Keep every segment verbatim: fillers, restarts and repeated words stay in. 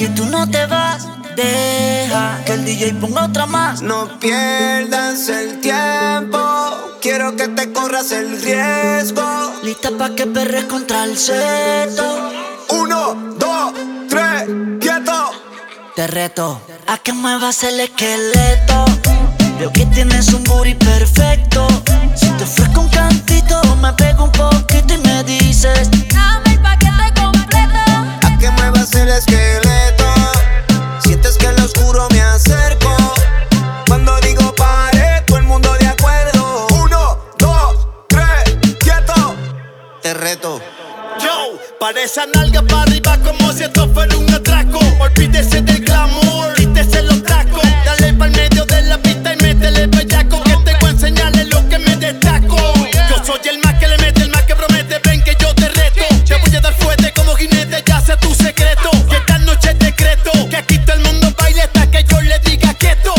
que tú no te vas. Deja que el D J ponga otra más. No pierdas el tiempo, quiero que te corras el riesgo. Lista pa' que perres contra el seto. Uno, dos, tres, quieto. Te reto a que muevas el esqueleto. Veo que tienes un booty perfecto. Si te ofrezco un cantito, me pego un poquito y me dices: dame el paquete completo. A que muevas el esqueleto. Sientes que en lo oscuro me acerco. Cuando digo pare, todo el mundo de acuerdo. Uno, dos, tres, quieto. Te reto. Yo, para esa nalga para arriba como si esto fuera un atraco. Olvídese del glamour, quítese los tacos. Dale pa'l medio de la pista y métele bellaco, que te voy a enseñarle lo que me destaco. Yo soy el más que le mete, el más que promete. Ven que yo te reto, te voy a dar fuerte como jinete, ya sé tu secreto. Que esta noche es decreto, que aquí todo el mundo baile hasta que yo le diga quieto.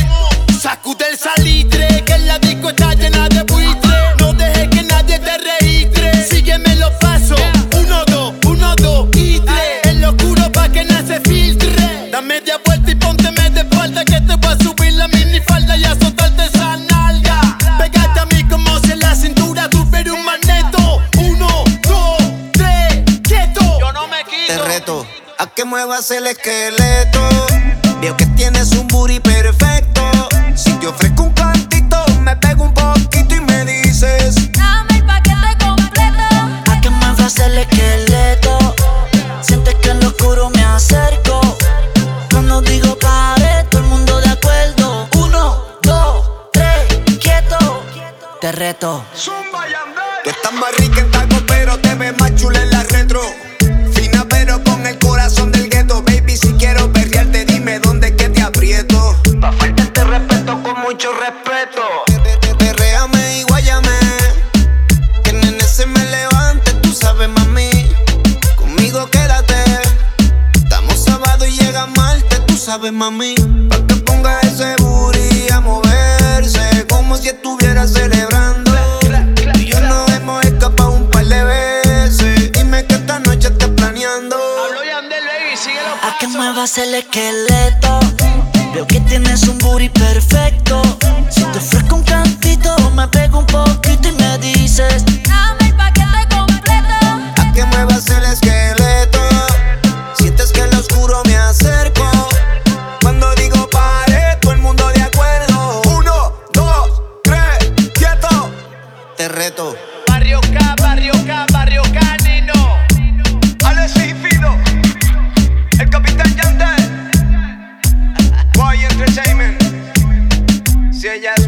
Sacude el salitre, que en la disco está llena de buitre. No dejes que nadie te registre, sígueme los pasos. Uno, dos, uno, dos y tres. En lo oscuro pa' que no se filtre. Da media vuelta y pónteme de espalda, que te voy a subir la minifalda y a soltarte esa nalga. Pégate a mí como si en la cintura tuviera un magneto. Uno, dos, tres, quieto. Yo no me quito. Te reto a que muevas el esqueleto. Veo que tienes un booty perfecto. Si te ofrezco un cantito, me pego un poquito y me dices: dame el paquete completo. a que muevas el esqueleto. Sientes que en lo oscuro me acerco. Cuando digo pare, todo el mundo de acuerdo. Uno, dos, tres, quieto. Te reto. Tú estás más rica en taco, pero te ves más chula en la retro. Fina pero con el corazón del gueto. Baby, si quiero perrearte, dime dónde es que te aprieto. Pa' faltarte respeto con mucho respeto. Perréame y guáyame, que el nene se me levante, tú sabes, mami. Conmigo quédate, estamos sábado y llega martes, tú sabes, mami. Pa' que ponga ese booty a moverse, como si estuviera celebrando. Tú y yo nos hemos escapado un par de veces. Dime que esta noche estás planeando. A que muevas el esqueleto. Veo que tienes un booty perfecto. Si te ofrezco un cantito, me pego un poquito y me dices: dame el paquete completo. A que muevas el esqueleto. Sientes que en lo oscuro me acerco. Cuando digo pare, todo el mundo de acuerdo. Uno, dos, tres, quieto. Te reto. Barrio K, Barrio K, Barrio Canino. Alex y Fido, el Capitán Yandel, Boy Entertainment. Si ella